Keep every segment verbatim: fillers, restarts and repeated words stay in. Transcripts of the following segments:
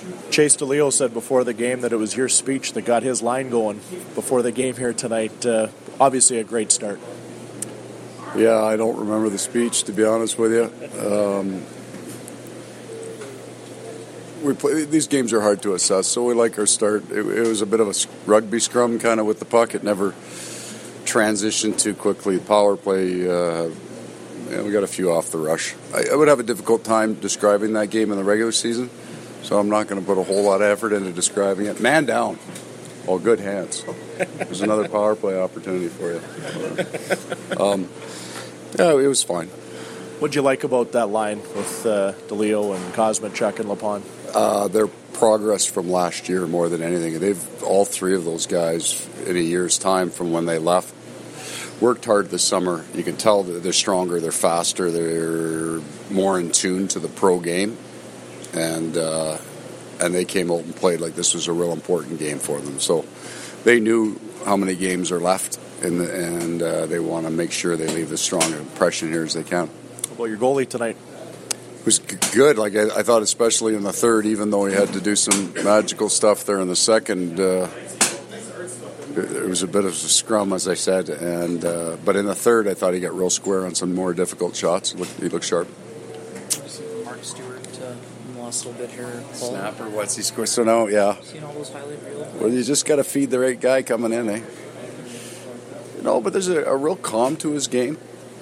Chase DeLeo said before the game that it was your speech that got his line going before the game here tonight. Uh, obviously a great start. Yeah, I don't remember the speech, to be honest with you. Um, we play, these games are hard to assess, so we like our start. It, it was a bit of a rugby scrum kind of with the puck. It never transitioned too quickly. Power play, uh, yeah, we got a few off the rush. I, I would have a difficult time describing that game in the regular season, so I'm not going to put a whole lot of effort into describing it. Man down. All good hands. There's another power play opportunity for you. Um, yeah, it was fine. What'd you like about that line with uh, DeLeo and Kosmachuk and LaPon? Uh, their progress from last year more than anything. They've all three of those guys in a year's time from when they left worked hard this summer. You can tell that they're stronger, they're faster, they're more in tune to the pro game, and uh, and they came out and played like this was a real important game for them. So they knew how many games are left, and and uh, they want to make sure they leave as strong an impression here as they can. How about your goalie tonight? It was good. Like I, I thought, especially in the third, even though he had to do some magical stuff there in the second. Uh, it was a bit of a scrum, as I said, and uh, but in the third, I thought he got real square on some more difficult shots. He looked, he looked sharp. Mark Stewart uh, lost a little bit here. Paul. Snapper, what's he scored? So now, yeah. Seen all those highlight reels? Well, you just got to feed the right guy coming in, eh? No, but there's a, a real calm to his game.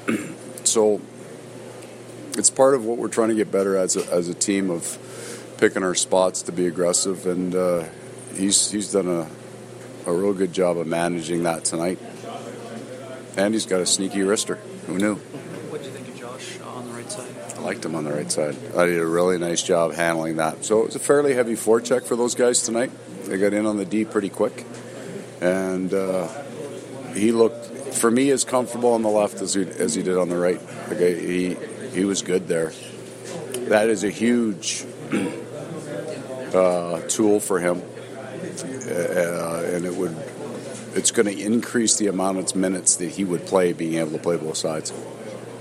So it's part of what we're trying to get better as a, as a team of picking our spots to be aggressive, and uh, he's he's done a, a real good job of managing that tonight. And he's got a sneaky wrister. Who knew? What did you think of Josh uh, on the right side? I liked him on the right side. I did a really nice job handling that. So it was a fairly heavy forecheck for those guys tonight. They got in on the D pretty quick. And uh, he looked, for me, as comfortable on the left as he, as he did on the right. Like I, he he was good there. That is a huge uh, tool for him. Uh, and it would it's going to increase the amount of minutes that he would play, being able to play both sides.